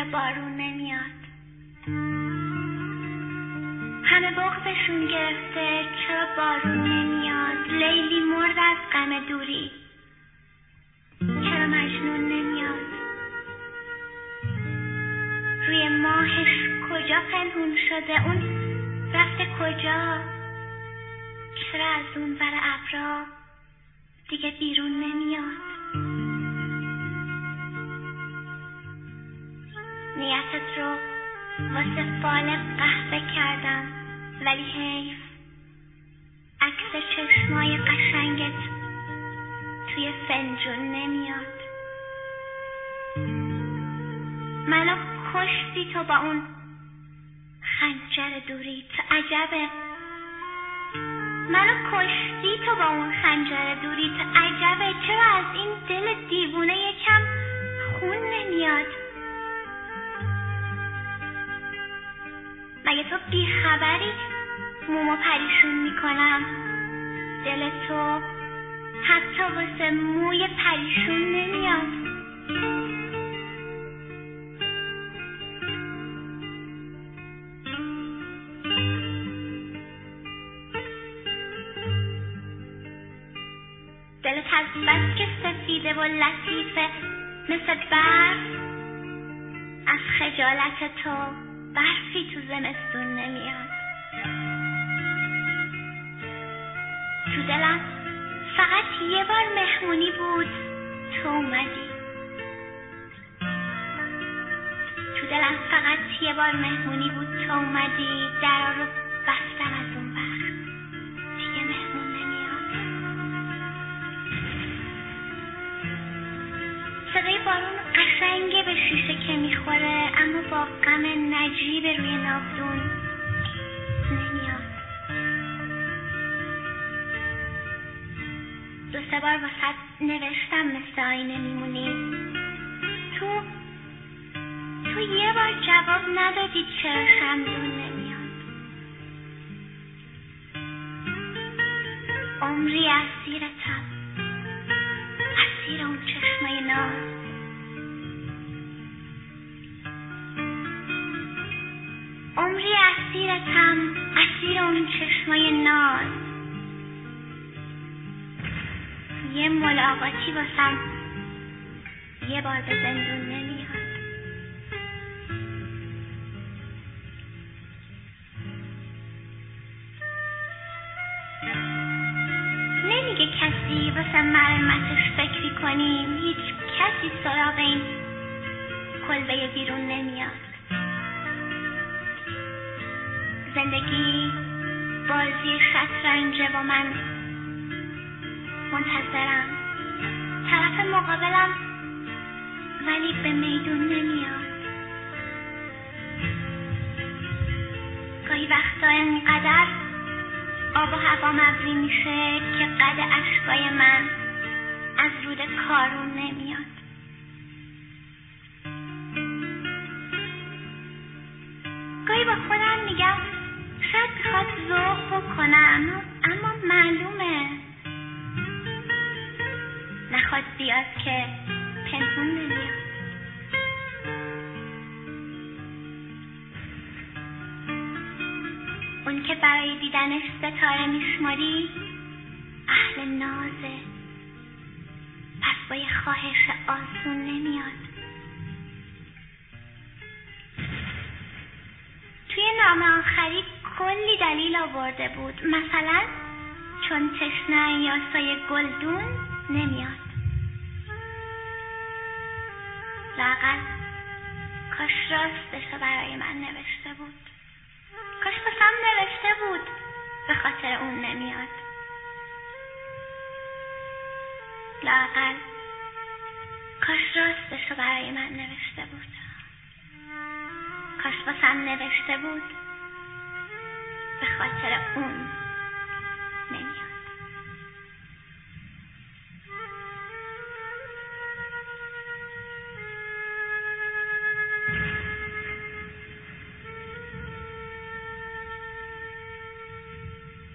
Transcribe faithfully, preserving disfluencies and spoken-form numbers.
بارون نمیاد؟ همه بغضشون گرفته چرا بارون نمیاد؟ لیلی مرد از غم دوری چرا مجنون نمیاد؟ روی ماهش کجا پنهون شده؟ اون رفته کجا؟ چرا از اون ور ابرا دیگه بیرون نمیاد؟ نیتت رو واسه فال قهوه کردم ولی حیف عکس چشمای قشنگت توی فنجون نمیاد. منو کشتی تو با اون خنجر دوری، تو عجبه منو کشتی تو با اون خنجر دوری، تو عجبه چرا از این دل دیوونه یکم خون نمیاد؟ مگه تو بیخبری مومو پریشون میکنم؟ دل تو حتی واسه موی پریشون نمیاد. دلت از بس که سفیده و لطیفه مثل برف، از خجالت تو برفی تو زمستون نمیاد. تو دلم فقط یه بار مهمونی بود تو اومدی، تو دلم فقط یه بار مهمونی بود تو اومدی، درا رو بستم از اون وقت دیگه مهمون نمیاد. صدای بارون قشنگه به شیشه که میخوره اما با غم نجیب روی ناودون نمیاد. دو سه بار واسه نوشتم مثل آینه میمونی، تو تو یه بار جواب ندادی چرا خمدون نمیاد. عمری اسیرتم، اسیر اون چشمای ناز، عمری اسیرتم، اسیر اون چشمای ناز. یه ملاقاتی واسم یه بار به زندون نمیاد. نمیگه کسی واسه مرمتش فکری کنیم، هیچ کسی سراغ این کلبه بیرون نمیاد. زندگی بازی شطرنجه و من منتظرم، طرف مقابلم ولی به میدون نمیاد. گاهی وقتا اینقدر آب و هوا مبری میشه که قد اشکای من از رود کارون نمیاد. گاهی با خودم میگم شاید بخواد ذوق بکنم اما معلومه نخواد بیاد که پنهون نمیاد. اون که برای دیدنش ستاره میشماری اهل نازه، پس با یه خواهش آسون نمیاد. توی نامه آخری کلی دلیل آورده بود، مثلا چون تشنه یا سایه گلدون نمیاد. لااقل کاش راستشو برای من نوشته بود، کاش بسم نوشته بود به خاطر اون نمیاد. لااقل کاش راستشو برای من نوشته بود، کاش بسم نوشته بود به خاطر اون